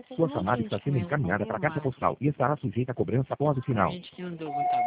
Sua chamada está sendo encaminhada para a caixa postal e estará sujeita a cobrança após o sinal. Gente que andou, tá